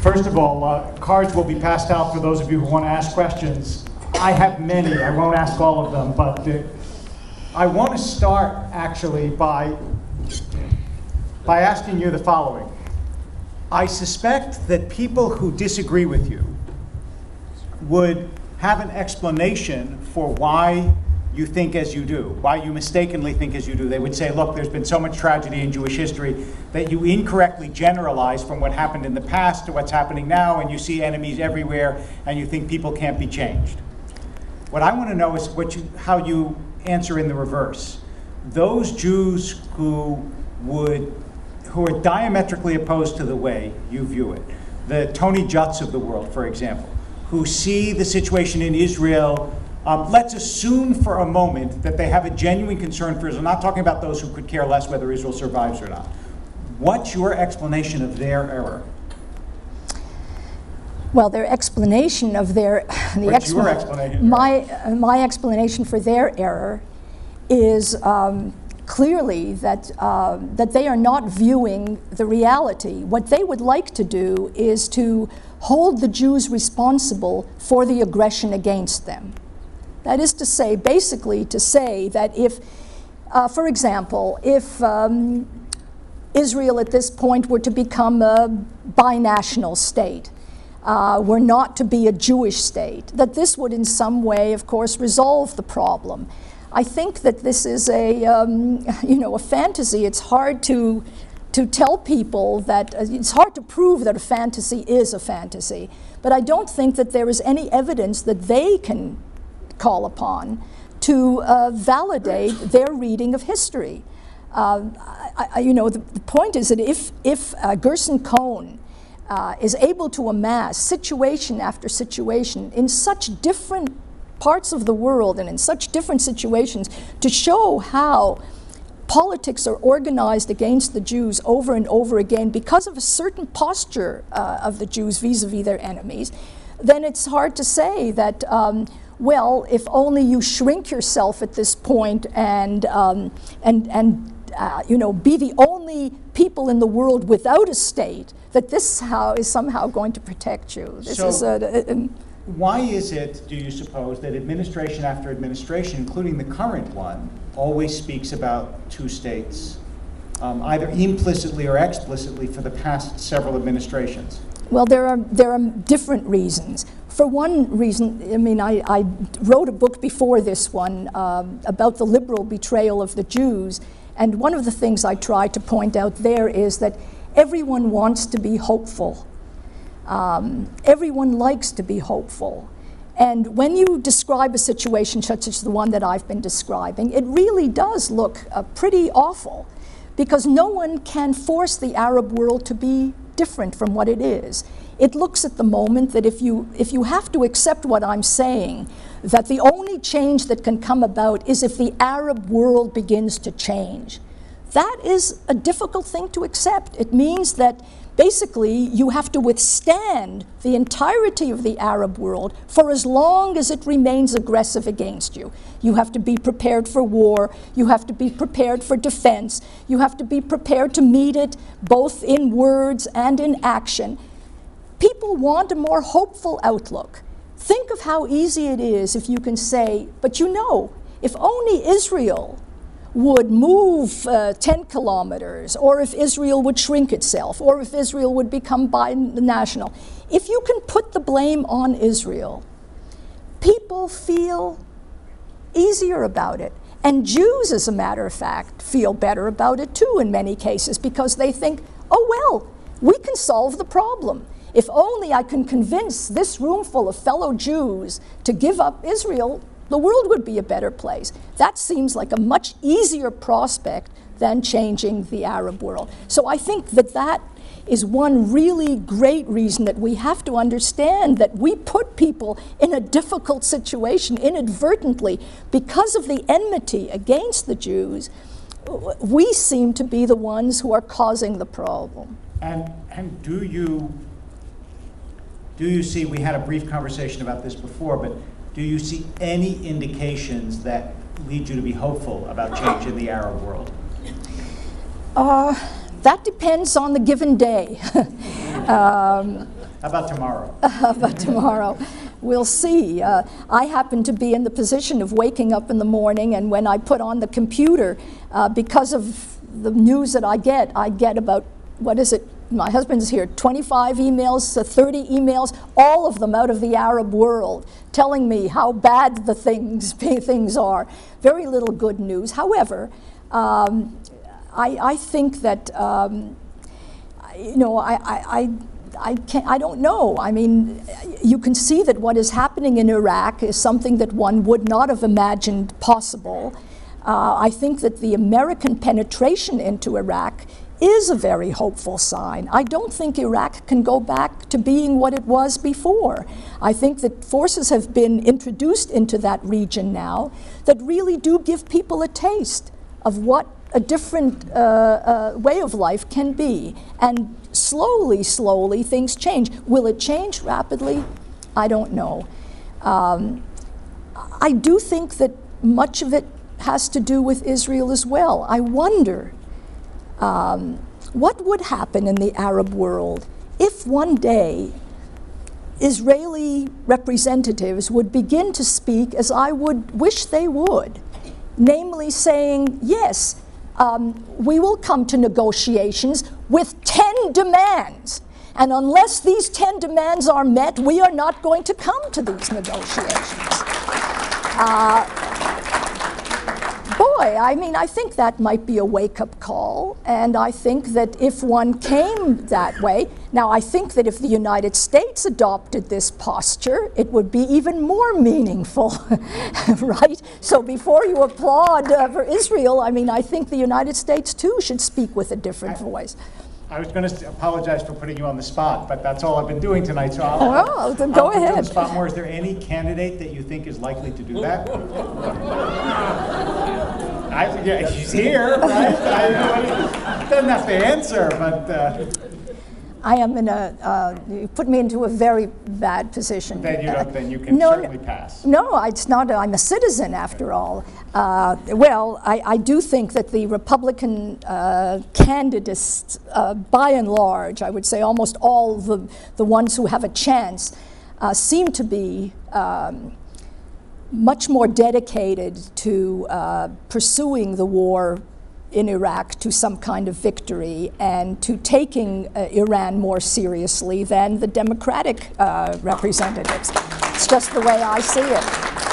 First of all, cards will be passed out for those of you who want to ask questions. I have many. I won't ask all of them, but I want to start actually by asking you the following. I suspect that people who disagree with you would have an explanation for why you think as you do, why you mistakenly think as you do. They would say, look, there's been so much tragedy in Jewish history that you incorrectly generalize from what happened in the past to what's happening now, and you see enemies everywhere, and you think people can't be changed. What I want to know is how you answer in the reverse. Those Jews who are diametrically opposed to the way you view it, the Tony Jutts of the world, for example, who see the situation in Israel. Let's assume for a moment that they have a genuine concern for Israel. I'm not talking about those who could care less whether Israel survives or not. What's your explanation of their error? Well, their explanation of What's your explanation? My explanation for their error is clearly that they are not viewing the reality. What they would like to do is to hold the Jews responsible for the aggression against them. That is to say, basically to say that if, for example, if Israel at this point were to become a binational state, were not to be a Jewish state, that this would in some way, of course, resolve the problem. I think that this is a fantasy. It's hard to tell people that, it's hard to prove that a fantasy is a fantasy, but I don't think that there is any evidence that they can call upon to validate their reading of history. The point is that if Gerson Cohen is able to amass situation after situation in such different parts of the world and in such different situations to show how politics are organized against the Jews over and over again because of a certain posture of the Jews vis-a-vis their enemies, then it's hard to say that well, if only you shrink yourself at this point and be the only people in the world without a state, that this is somehow going to protect you. Why is it, do you suppose, that administration after administration, including the current one, always speaks about two states, either implicitly or explicitly, for the past several administrations? Well, there are different reasons. For one reason, I mean, I wrote a book before this one about the liberal betrayal of the Jews, and one of the things I try to point out there is that everyone wants to be hopeful. Everyone likes to be hopeful. And when you describe a situation such as the one that I've been describing, it really does look pretty awful, because no one can force the Arab world to be different from what it is. It looks at the moment that if you have to accept what I'm saying, that the only change that can come about is if the Arab world begins to change. That is a difficult thing to accept. It means that basically you have to withstand the entirety of the Arab world for as long as it remains aggressive against you. You have to be prepared for war, you have to be prepared for defense, you have to be prepared to meet it both in words and in action. People want a more hopeful outlook. Think of how easy it is if you can say, but if only Israel would move 10 kilometers, or if Israel would shrink itself, or if Israel would become binational. If you can put the blame on Israel, people feel easier about it. And Jews, as a matter of fact, feel better about it too in many cases, because they think, oh well, we can solve the problem. If only I can convince this room full of fellow Jews to give up Israel, the world would be a better place. That seems like a much easier prospect than changing the Arab world. So I think that is one really great reason that we have to understand that we put people in a difficult situation inadvertently because of the enmity against the Jews. We seem to be the ones who are causing the problem. And do you see, we had a brief conversation about this before, but do you see any indications that lead you to be hopeful about change in the Arab world? That depends on the given day. How about tomorrow? But tomorrow, we'll see. I happen to be in the position of waking up in the morning, and when I put on the computer, because of the news that I get about, what is it, my husband's here, 25 emails, 30 emails, all of them out of the Arab world, telling me how bad the things are. Very little good news. However, I think that, you know, I don't know. I mean, you can see that what is happening in Iraq is something that one would not have imagined possible. I think that the American penetration into Iraq is a very hopeful sign. I don't think Iraq can go back to being what it was before. I think that forces have been introduced into that region now that really do give people a taste of what a different way of life can be. And slowly, things change. Will it change rapidly? I don't know. I do think that much of it has to do with Israel as well. I wonder what would happen in the Arab world if one day Israeli representatives would begin to speak as I would wish they would, namely saying, yes, we will come to negotiations with 10 demands. And unless these 10 demands are met, we are not going to come to these negotiations. Boy, I mean, I think that might be a wake-up call. And I think that if one came that way, now I think that if the United States adopted this posture, it would be even more meaningful, right? So before you applaud for Israel, I mean, I think the United States too should speak with a different voice. I was going to apologize for putting you on the spot, but that's all I've been doing tonight, so Well, then go I'll put you on ahead. the spot more. Is there any candidate that you think is likely to do that? Yeah, he's here, right? Doesn't have to answer, but... I am in you put me into a very bad position. Then you can certainly pass. No, it's not. I'm a citizen after all. Well, I do think that the Republican candidates, by and large, I would say almost all the ones who have a chance, seem to be much more dedicated to pursuing the war in Iraq to some kind of victory and to taking Iran more seriously than the Democratic representatives. It's just the way I see it.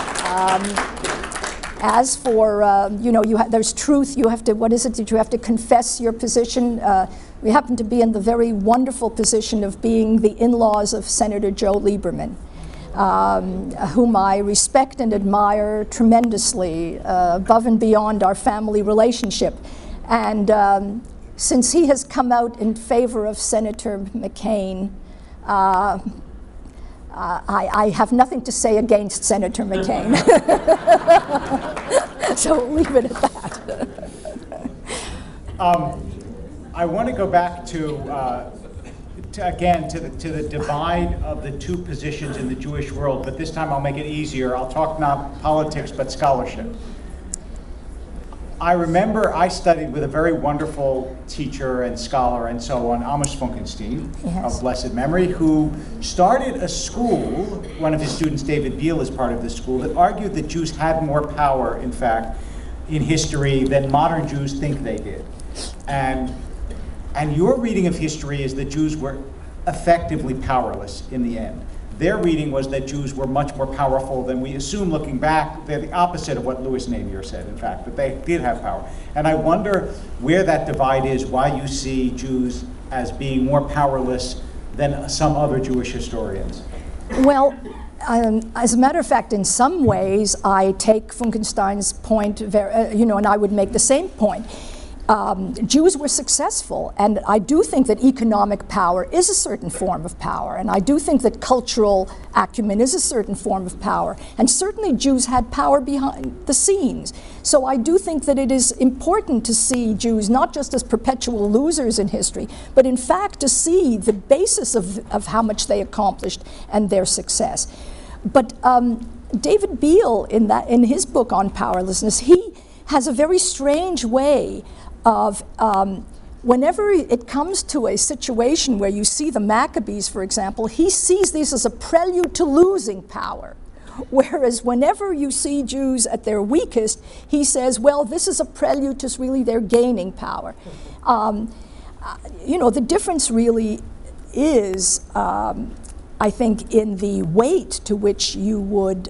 As for, you know, there's truth, you have to, what is it that you have to confess your position? We happen to be in the very wonderful position of being the in-laws of Senator Joe Lieberman. Whom I respect and admire tremendously, above and beyond our family relationship. And since he has come out in favor of Senator McCain, I have nothing to say against Senator McCain. So we'll leave it at that. I want to go back to the divide of the two positions in the Jewish world, but this time I'll make it easier. I'll talk not politics, but scholarship. I remember I studied with a very wonderful teacher and scholar and so on, Amos Funkenstein, Yes. of blessed memory, who started a school, one of his students, David Beale, is part of this school, that argued that Jews had more power, in fact, in history than modern Jews think they did. And your reading of history is that Jews were effectively powerless in the end. Their reading was that Jews were much more powerful than we assume looking back. They're the opposite of what Louis Navier said, in fact, but they did have power. And I wonder where that divide is, why you see Jews as being more powerless than some other Jewish historians. Well, as a matter of fact, in some ways, I take Funkenstein's point, you know, and I would make the same point. Jews were successful, and I do think that economic power is a certain form of power, and I do think that cultural acumen is a certain form of power, and certainly Jews had power behind the scenes. So I do think that it is important to see Jews not just as perpetual losers in history, but in fact to see the basis of how much they accomplished and their success. But David Beale, in his book on powerlessness, he has a very strange way of whenever it comes to a situation where you see the Maccabees, for example, he sees these as a prelude to losing power. Whereas whenever you see Jews at their weakest, he says, well, this is a prelude to really their gaining power. The difference really is, I think, in the weight to which you would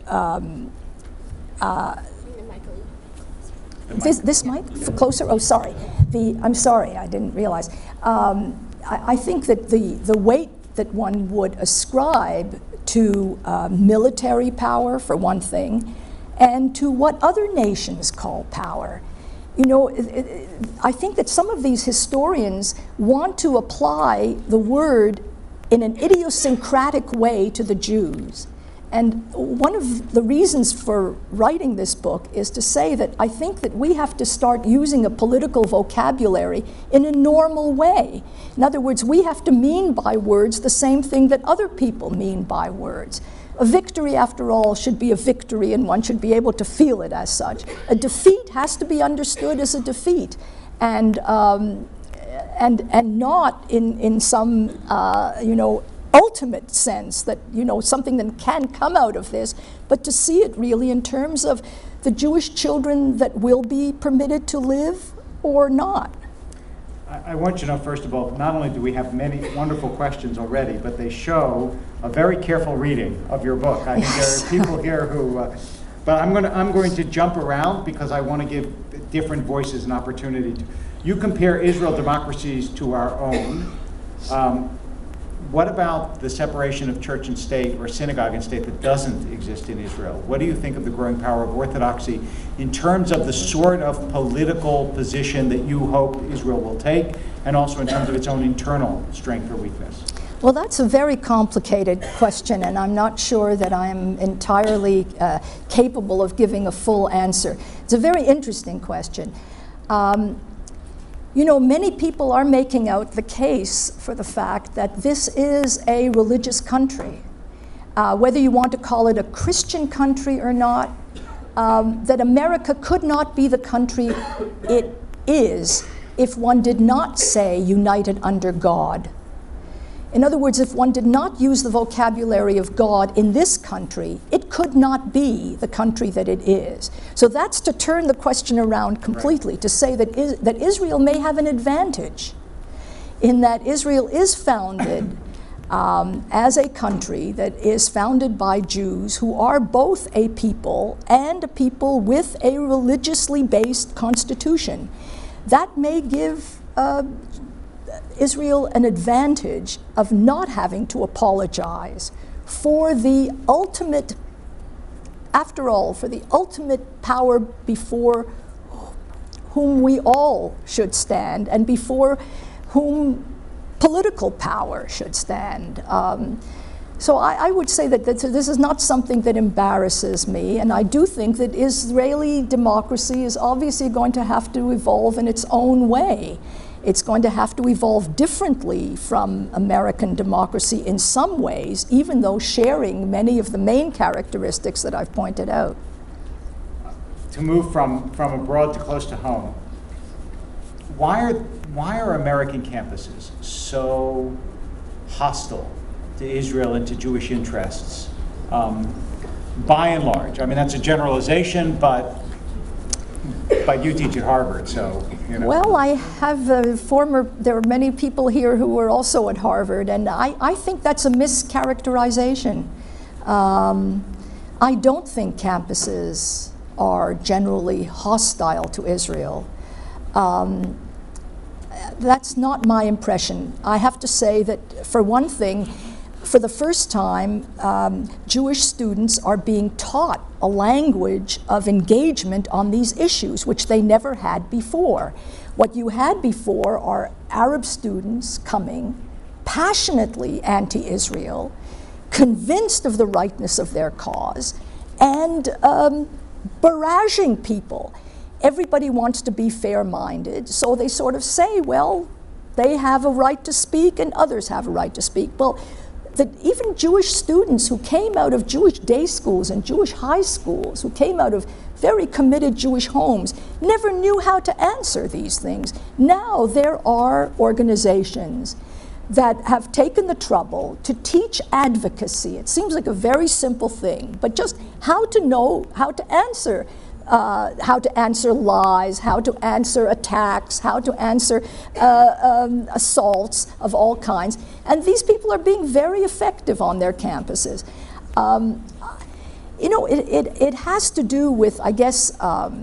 this mic closer? Oh, sorry. I'm sorry, I didn't realize. I think that the weight that one would ascribe to military power, for one thing, and to what other nations call power. I think that some of these historians want to apply the word in an idiosyncratic way to the Jews. And one of the reasons for writing this book is to say that I think that we have to start using a political vocabulary in a normal way. In other words, we have to mean by words the same thing that other people mean by words. A victory, after all, should be a victory, and one should be able to feel it as such. A defeat has to be understood as a defeat, and not in some ultimate sense that something that can come out of this, but to see it really in terms of the Jewish children that will be permitted to live or not. I want you to know, first of all, not only do we have many wonderful questions already, but they show a very careful reading of your book. I think there are people here who, but I'm going to jump around because I want to give different voices an opportunity to. You compare Israel democracies to our own. What about the separation of church and state, or synagogue and state, that doesn't exist in Israel? What do you think of the growing power of orthodoxy in terms of the sort of political position that you hope Israel will take, and also in terms of its own internal strength or weakness? Well, that's a very complicated question, and I'm not sure that I'm entirely capable of giving a full answer. It's a very interesting question. Many people are making out the case for the fact that this is a religious country. Whether you want to call it a Christian country or not, that America could not be the country it is if one did not say united under God. In other words, if one did not use the vocabulary of God in this country, it could not be the country that it is. So that's to turn the question around completely, to say that Israel may have an advantage in that Israel is founded as a country that is founded by Jews who are both a people and a people with a religiously based constitution. That may give Israel an advantage of not having to apologize for the ultimate, after all, for the ultimate power before whom we all should stand and before whom political power should stand. So I would say that this is not something that embarrasses me, and I do think that Israeli democracy is obviously going to have to evolve in its own way. It's going to have to evolve differently from American democracy in some ways, even though sharing many of the main characteristics that I've pointed out. To move from abroad to close to home, why are American campuses so hostile to Israel and to Jewish interests? By and large, I mean, that's a generalization, but you teach at Harvard, so, Well, I have there are many people here who were also at Harvard, and I think that's a mischaracterization. I don't think campuses are generally hostile to Israel. That's not my impression. I have to say that, for one thing, for the first time, Jewish students are being taught a language of engagement on these issues, which they never had before. What you had before are Arab students coming, passionately anti-Israel, convinced of the rightness of their cause, and barraging people. Everybody wants to be fair-minded, so they sort of say, well, they have a right to speak and others have a right to speak. Well, that even Jewish students who came out of Jewish day schools and Jewish high schools, who came out of very committed Jewish homes, never knew how to answer these things. Now there are organizations that have taken the trouble to teach advocacy. It seems like a very simple thing, but just how to know how to answer lies, how to answer attacks, how to answer assaults of all kinds. And these people are being very effective on their campuses. You know, it has to do with, I guess,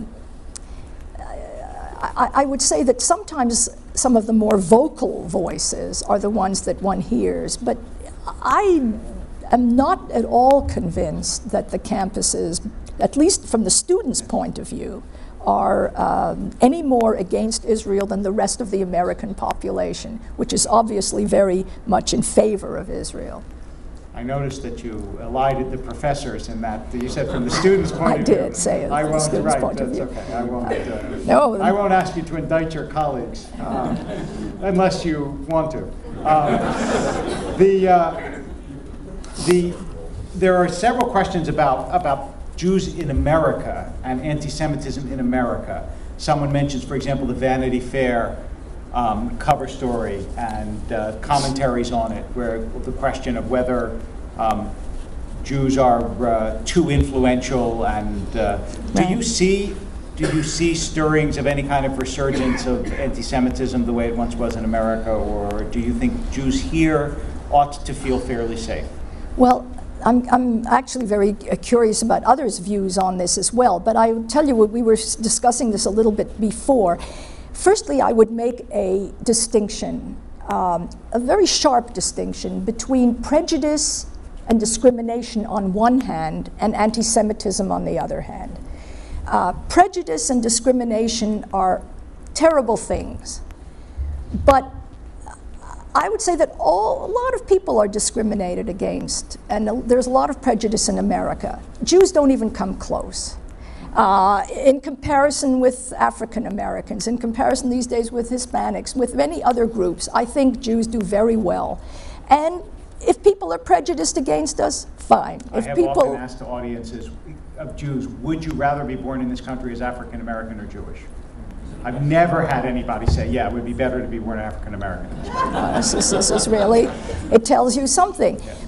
I would say that sometimes some of the more vocal voices are the ones that one hears, but I am not at all convinced that the campuses, at least from the students' point of view, are any more against Israel than the rest of the American population, which is obviously very much in favor of Israel. I noticed that you elided the professors in that. You said from the students' point of view. I did say it from the students' point of view. Okay. I won't. No. I won't ask you to indict your colleagues unless you want to. There are several questions about Jews in America and anti-Semitism in America. Someone mentions, for example, the Vanity Fair cover story and commentaries on it, where the question of whether Jews are too influential, and do you see stirrings of any kind of resurgence of anti-Semitism the way it once was in America, or do you think Jews here ought to feel fairly safe? Well, I'm actually very curious about others' views on this as well, but I will tell you, we were discussing this a little bit before. Firstly, I would make a distinction, a very sharp distinction between prejudice and discrimination on one hand and anti-Semitism on the other hand. Prejudice and discrimination are terrible things, but I would say that a lot of people are discriminated against, and there's a lot of prejudice in America. Jews don't even come close. In comparison with African Americans, in comparison these days with Hispanics, with many other groups, I think Jews do very well. And if people are prejudiced against us, fine. I have often asked audiences of Jews, would you rather be born in this country as African American or Jewish? I've never had anybody say, yeah, it would be better to be born African American. This is really, it tells you something. Yeah.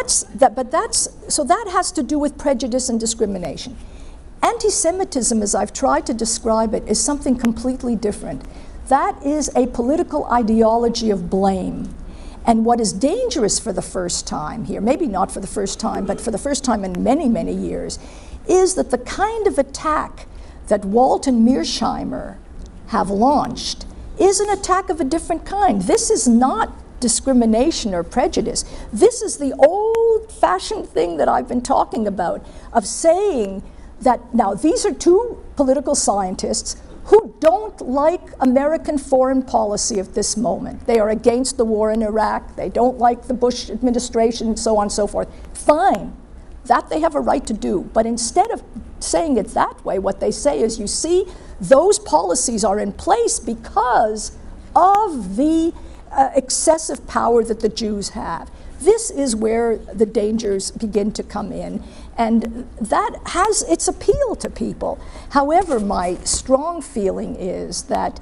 So that has to do with prejudice and discrimination. Anti-Semitism, as I've tried to describe it, is something completely different. That is a political ideology of blame. And what is dangerous for the first time here, maybe not for the first time, but for the first time in many, many years, is that the kind of attack that Walt and Mearsheimer have launched is an attack of a different kind. This is not discrimination or prejudice. This is the old-fashioned thing that I've been talking about, of saying that, now these are two political scientists who don't like American foreign policy at this moment. They are against the war in Iraq, they don't like the Bush administration, and so on and so forth. Fine, that they have a right to do. But instead of saying it that way, what they say is, you see, those policies are in place because of the excessive power that the Jews have. This is where the dangers begin to come in, and that has its appeal to people. However, my strong feeling is that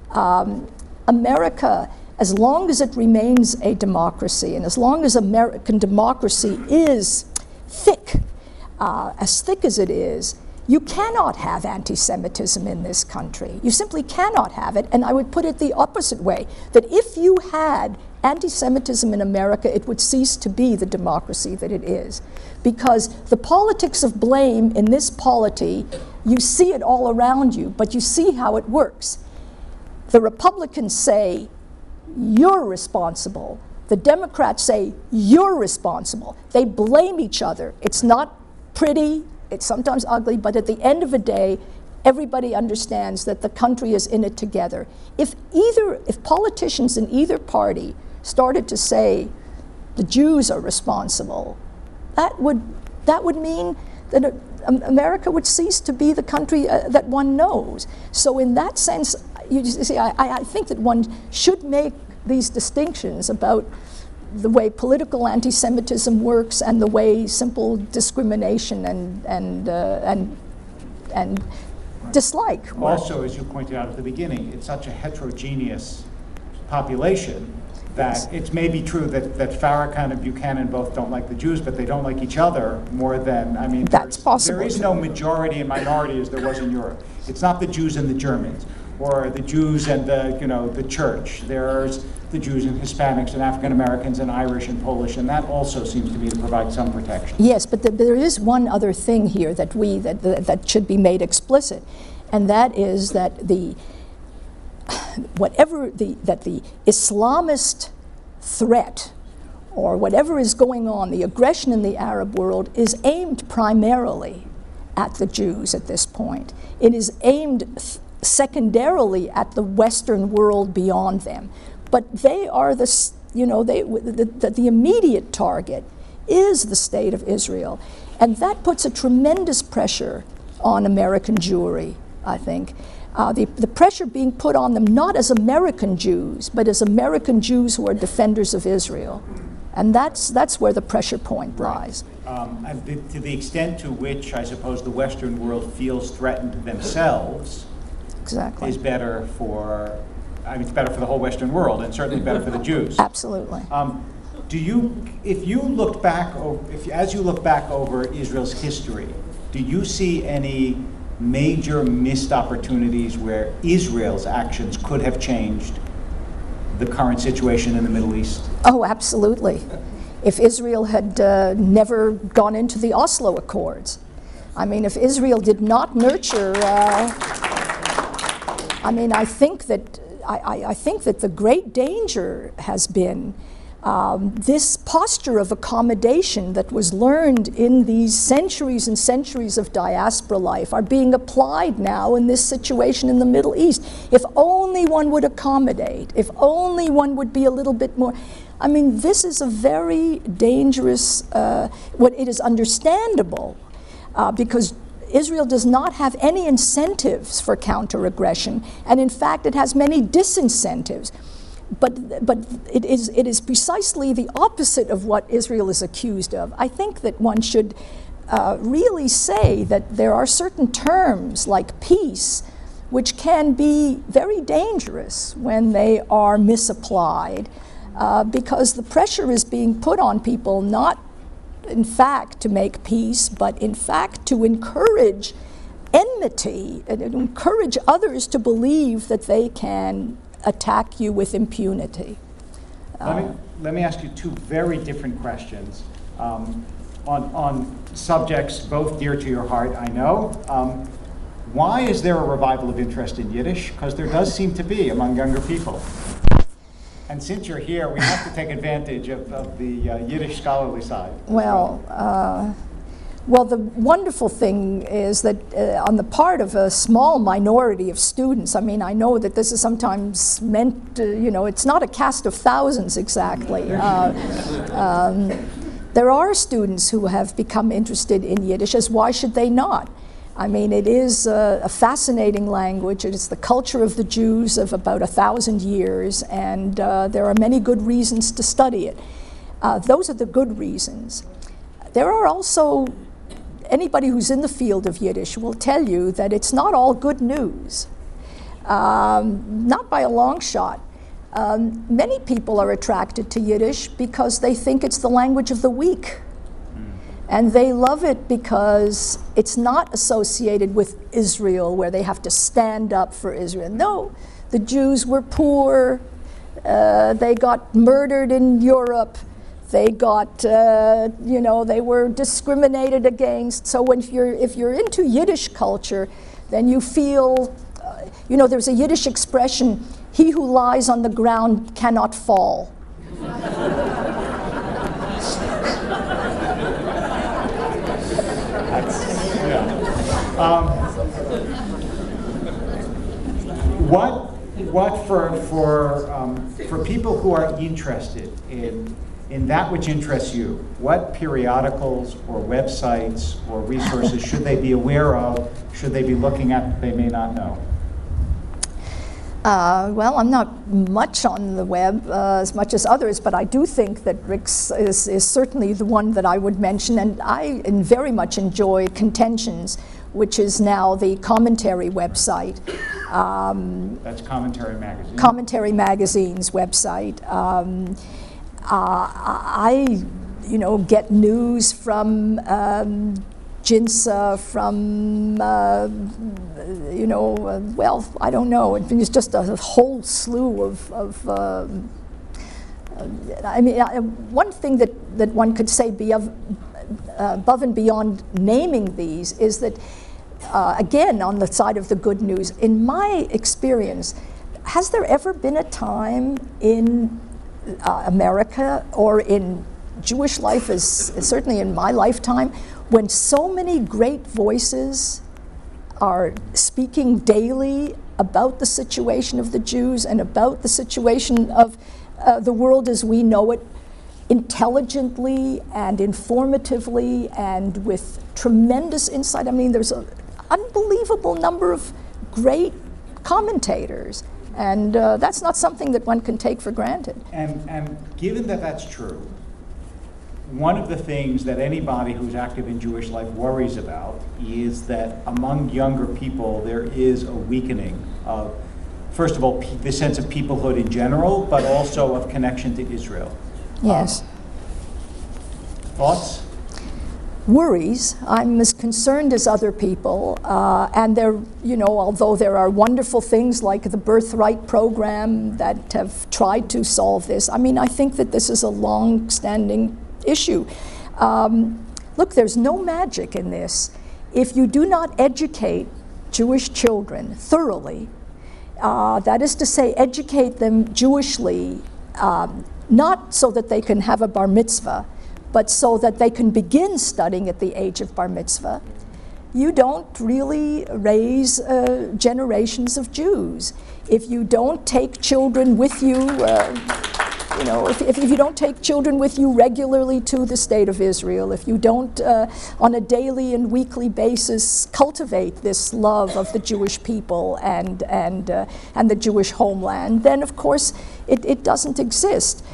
America, as long as it remains a democracy, and as long as American democracy is thick, as thick as it is, you cannot have anti-Semitism in this country. You simply cannot have it, and I would put it the opposite way, that if you had anti-Semitism in America, it would cease to be the democracy that it is. Because the politics of blame in this polity, you see it all around you, but you see how it works. The Republicans say, you're responsible. The Democrats say, you're responsible. They blame each other. It's not pretty, it's sometimes ugly, but at the end of the day, everybody understands that the country is in it together. If politicians in either party started to say the Jews are responsible, that would mean that America would cease to be the country that one knows. So in that sense, you see, I think that one should make these distinctions about the way political anti-Semitism works and the way simple discrimination and and dislike. Also, as you pointed out at the beginning, it's such a heterogeneous population that it may be true that Farrakhan and Buchanan both don't like the Jews, but they don't like each other more than, I mean, That's possible. there is no majority and minority as there was in Europe. It's not the Jews and the Germans, or the Jews and the church. There's the Jews and Hispanics and African Americans and Irish and Polish, and that also seems to me to provide some protection. Yes, but there is one other thing here that that should be made explicit, and that is that the Islamist threat, or whatever is going on, the aggression in the Arab world, is aimed primarily at the Jews at this point. It is aimed secondarily at the Western world beyond them. But they are the immediate target is the state of Israel. And that puts a tremendous pressure on American Jewry, I think. The pressure being put on them not as American Jews, but as American Jews who are defenders of Israel. And that's where the pressure point lies. And to the extent to which, I suppose, the Western world feels threatened themselves, exactly, is better for, it's better for the whole Western world, and certainly better for the Jews. Absolutely. As you look back over Israel's history, do you see any major missed opportunities where Israel's actions could have changed the current situation in the Middle East? Oh, absolutely. If Israel had never gone into the Oslo Accords, I mean, if Israel did not nurture, I think that the great danger has been this posture of accommodation that was learned in these centuries and centuries of diaspora life are being applied now in this situation in the Middle East. If only one would accommodate, if only one would be a little bit more. I mean, this is a very dangerous, it is understandable because Israel does not have any incentives for counter-aggression, and in fact it has many disincentives. But it is precisely the opposite of what Israel is accused of. I think that one should really say that there are certain terms like peace which can be very dangerous when they are misapplied because the pressure is being put on people not in fact to make peace, but in fact to encourage enmity and encourage others to believe that they can attack you with impunity. Let me ask you two very different questions on subjects both dear to your heart, I know. Why is there a revival of interest in Yiddish? Because there does seem to be among younger people. And since you're here, we have to take advantage of the Yiddish scholarly side. Well, the wonderful thing is that on the part of a small minority of students, I mean, I know that this is sometimes meant, it's not a cast of thousands exactly. There are students who have become interested in Yiddish, as why should they not? I mean, it is a fascinating language. It is the culture of the Jews of about 1,000 years, and there are many good reasons to study it. Those are the good reasons. There are also anybody who's in the field of Yiddish will tell you that it's not all good news, not by a long shot. Many people are attracted to Yiddish because they think it's the language of the weak. And they love it because it's not associated with Israel, where they have to stand up for Israel. No, the Jews were poor, they got murdered in Europe, they got, they were discriminated against. So if you're into Yiddish culture, then you feel, there's a Yiddish expression, he who lies on the ground cannot fall. What for people who are interested in that which interests you, what periodicals or websites or resources should they be aware of, should they be looking at that they may not know? Well, I'm not much on the web as much as others, but I do think that Rick's is certainly the one that I would mention, and I very much enjoy Contentions, which is now the Commentary website. That's Commentary Magazine. Commentary Magazine's website. I, get news from Ginsa, from, well, I don't know. It's just a whole slew of one thing that one could say above and beyond naming these is that, again, on the side of the good news, in my experience, has there ever been a time in America or in Jewish life, certainly in my lifetime, when so many great voices are speaking daily about the situation of the Jews and about the situation of the world as we know it, intelligently and informatively and with tremendous insight? I mean, there's an unbelievable number of great commentators, and that's not something that one can take for granted. And given that that's true, one of the things that anybody who's active in Jewish life worries about is that among younger people there is a weakening of, first of all, the sense of peoplehood in general, but also of connection to Israel. Yes. Thoughts? Worries. I'm as concerned as other people, and there, although there are wonderful things like the Birthright program that have tried to solve this, I mean, I think that this is a long-standing issue. Look, there's no magic in this. If you do not educate Jewish children thoroughly, that is to say, educate them Jewishly, not so that they can have a bar mitzvah, but so that they can begin studying at the age of bar mitzvah, you don't really raise generations of Jews. If you don't take children with you, if you don't take children with you regularly to the State of Israel, if you don't, on a daily and weekly basis, cultivate this love of the Jewish people and the Jewish homeland, then of course it doesn't exist.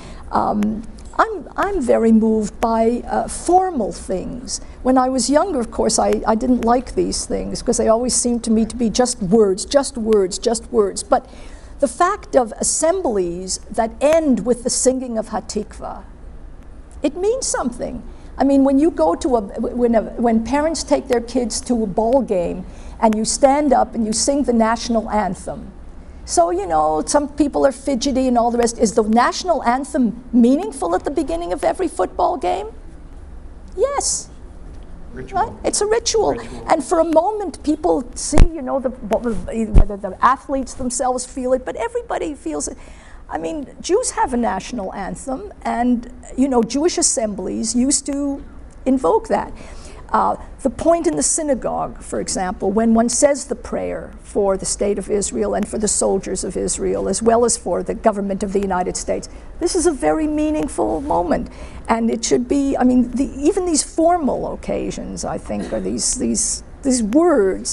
I'm very moved by formal things. When I was younger, of course, I didn't like these things because they always seemed to me to be just words, just words, just words. But the fact of assemblies that end with the singing of Hatikvah, it means something. I mean, when you go to when parents take their kids to a ball game and you stand up and you sing the national anthem. So, some people are fidgety and all the rest. Is the national anthem meaningful at the beginning of every football game? Yes. Ritual. Right? It's a ritual. And for a moment, people see, whether the athletes themselves feel it, but everybody feels it. I mean, Jews have a national anthem, and, Jewish assemblies used to invoke that. The point in the synagogue, for example, when one says the prayer for the State of Israel and for the soldiers of Israel, as well as for the government of the United States, this is a very meaningful moment. And it should be, I mean, even these formal occasions, I think, or these words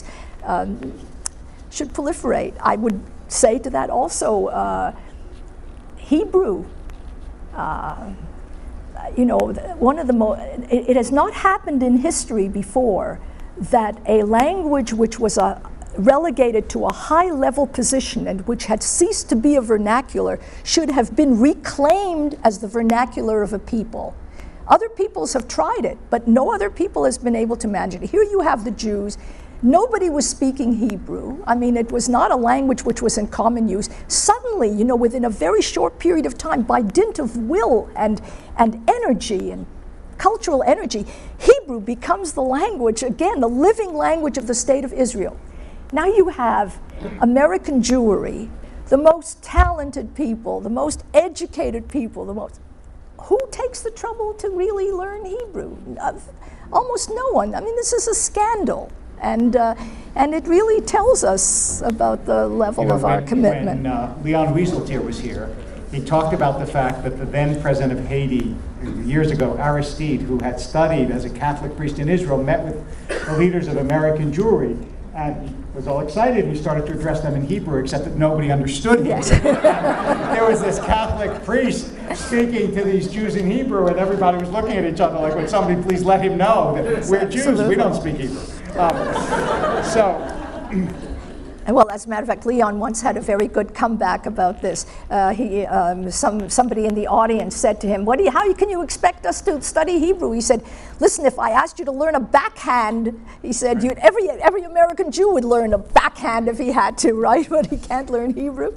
should proliferate. I would say to that also, Hebrew. One of the it has not happened in history before that a language which was relegated to a high-level position and which had ceased to be a vernacular should have been reclaimed as the vernacular of a people. Other peoples have tried it, but no other people has been able to manage it. Here you have the Jews. Nobody was speaking Hebrew. I mean, it was not a language which was in common use. Suddenly, within a very short period of time, by dint of will and energy and cultural energy, Hebrew becomes the language, again, the living language of the State of Israel. Now you have American Jewry, the most talented people, the most educated people, who takes the trouble to really learn Hebrew? Almost no one. I mean, this is a scandal. And it really tells us about the level of our commitment. When Leon Wieseltier was here, he talked about the fact that the then president of Haiti, years ago, Aristide, who had studied as a Catholic priest in Israel, met with the leaders of American Jewry, and he was all excited. We started to address them in Hebrew, except that nobody understood him. Yes. There was this Catholic priest speaking to these Jews in Hebrew, and everybody was looking at each other like, would somebody please let him know that we're Jews, we don't speak Hebrew. So, Well, as a matter of fact, Leon once had a very good comeback about this. Somebody in the audience said to him, how can you expect us to study Hebrew? He said, listen, if I asked you to learn a backhand, he said, every American Jew would learn a backhand if he had to, right? But he can't learn Hebrew.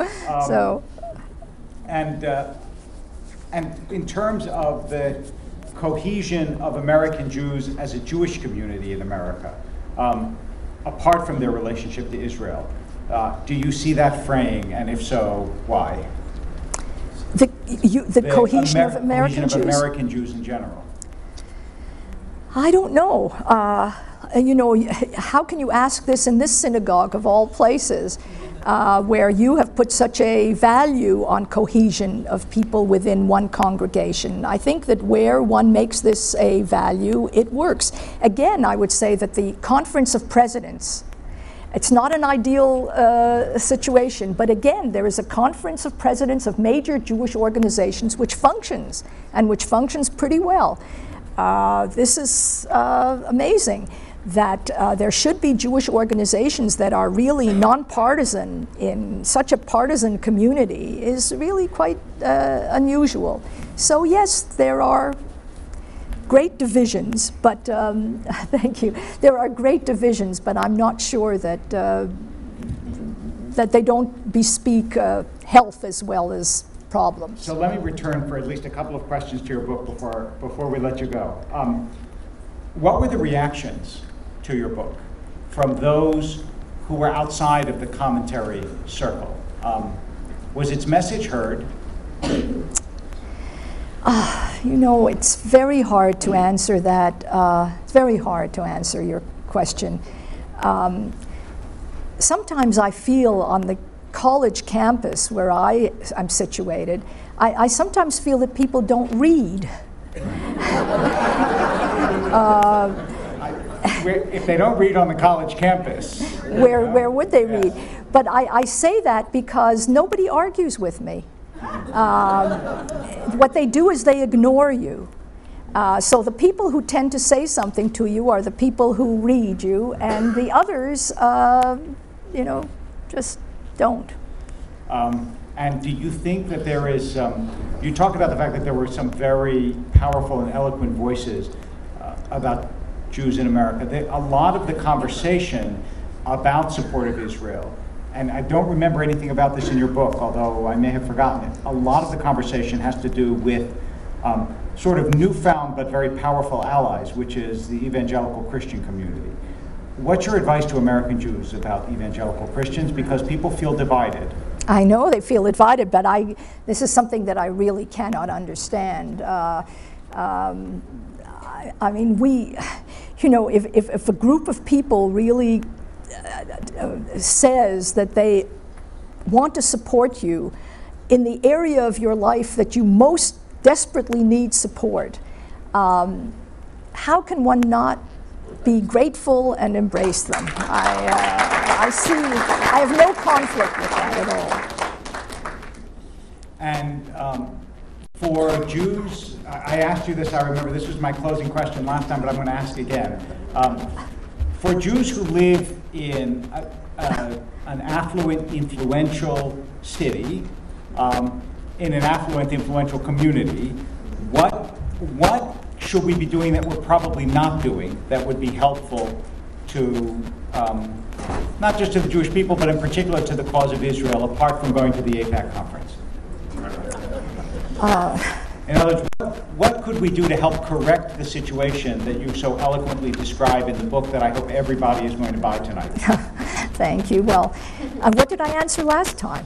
And in terms of the cohesion of American Jews as a Jewish community in America, apart from their relationship to Israel, do you see that fraying, and if so, why? The cohesion of American Jews? American Jews in general. I don't know. How can you ask this in this synagogue of all places, where you have put such a value on cohesion of people within one congregation? I think that where one makes this a value, it works. Again, I would say that the Conference of Presidents, it's not an ideal situation, but again, there is a Conference of Presidents of major Jewish organizations which functions, and which functions pretty well. This is amazing. That there should be Jewish organizations that are really nonpartisan in such a partisan community is really quite unusual. So yes, there are great divisions, but thank you. There are great divisions, but I'm not sure that that they don't bespeak health as well as problems. So let me return for at least a couple of questions to your book before we let you go. What were the reactions to your book from those who were outside of the commentary circle? Was its message heard? It's very hard to answer that. It's very hard to answer your question. Sometimes I feel on the college campus where I'm situated, I sometimes feel that people don't read. If they don't read on the college campus, where would they read? But I say that because nobody argues with me. What they do is they ignore you. So the people who tend to say something to you are the people who read you, and the others, just don't. And do you think that there is, you talk about the fact that there were some very powerful and eloquent voices about Jews in America. A lot of the conversation about support of Israel, and I don't remember anything about this in your book, although I may have forgotten it, a lot of the conversation has to do with sort of newfound but very powerful allies, which is the evangelical Christian community. What's your advice to American Jews about evangelical Christians? Because people feel divided. I know they feel divided, but this is something that I really cannot understand. I mean, if a group of people really says that they want to support you in the area of your life that you most desperately need support, how can one not be grateful and embrace them? I have no conflict with that at all. And for Jews, I asked you this, I remember this was my closing question last time, but I'm going to ask again. For Jews who live in an affluent, influential city, in an affluent, influential community, what should we be doing that we're probably not doing that would be helpful to, not just to the Jewish people, but in particular to the cause of Israel, apart from going to the AIPAC conference? In other words, what could we do to help correct the situation that you so eloquently describe in the book that I hope everybody is going to buy tonight? Thank you. Well, what did I answer last time?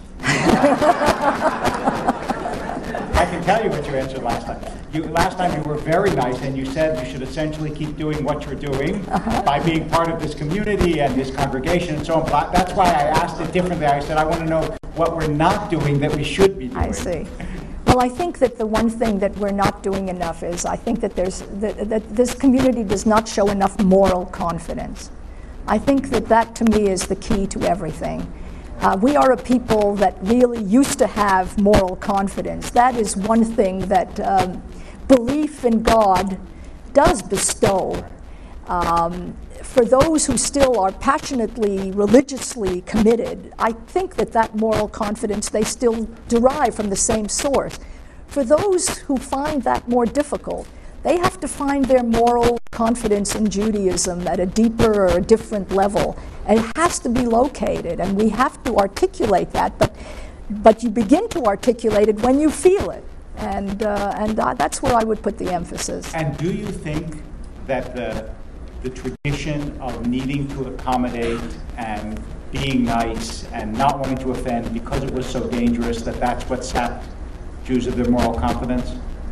I can tell you what you answered last time. Last time you were very nice, and you said you should essentially keep doing what you're doing by being part of this community and this congregation and so on. That's why I asked it differently. I said I want to know what we're not doing that we should be doing. I see. Well, I think that the one thing that we're not doing enough is I think that that this community does not show enough moral confidence. I think that to me is the key to everything. We are a people that really used to have moral confidence. That is one thing that belief in God does bestow. For those who still are passionately, religiously committed, I think that that moral confidence they still derive from the same source. For those who find that more difficult, they have to find their moral confidence in Judaism at a deeper or a different level. And it has to be located, and we have to articulate that, but you begin to articulate it when you feel it. And that's where I would put the emphasis. And do you think that the tradition of needing to accommodate and being nice and not wanting to offend because it was so dangerous, that's what sapped Jews of their moral confidence?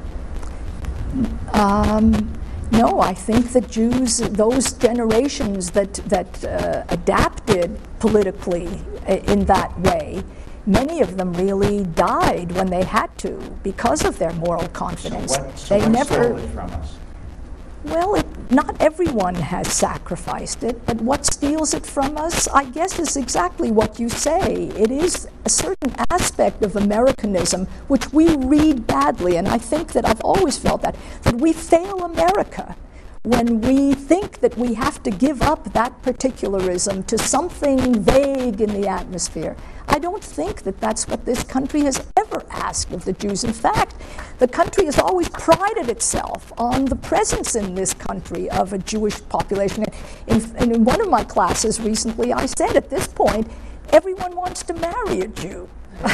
No, I think that Jews, those generations that adapted politically in that way, many of them really died when they had to because of their moral confidence. So what stole it from us? Well, not everyone has sacrificed it, but what steals it from us, I guess, is exactly what you say. It is a certain aspect of Americanism which we read badly, and I think that I've always felt that we fail America when we think that we have to give up that particularism to something vague in the atmosphere. I don't think that that's what this country has ever asked of the Jews. In fact, the country has always prided itself on the presence in this country of a Jewish population. In one of my classes recently, I said at this point, everyone wants to marry a Jew.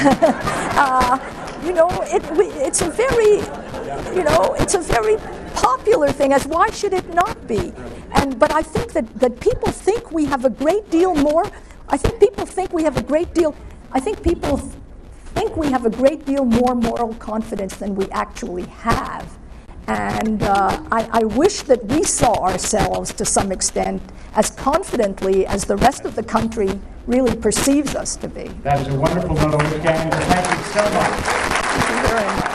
It's a very popular thing, as why should it not be? But I think that people think we have a great deal more. I think people think we have a great deal more moral confidence than we actually have. And I wish that we saw ourselves to some extent as confidently as the rest of the country really perceives us to be. That is a wonderful note, Ms. Gannon. Thank you so much. Thank you very much.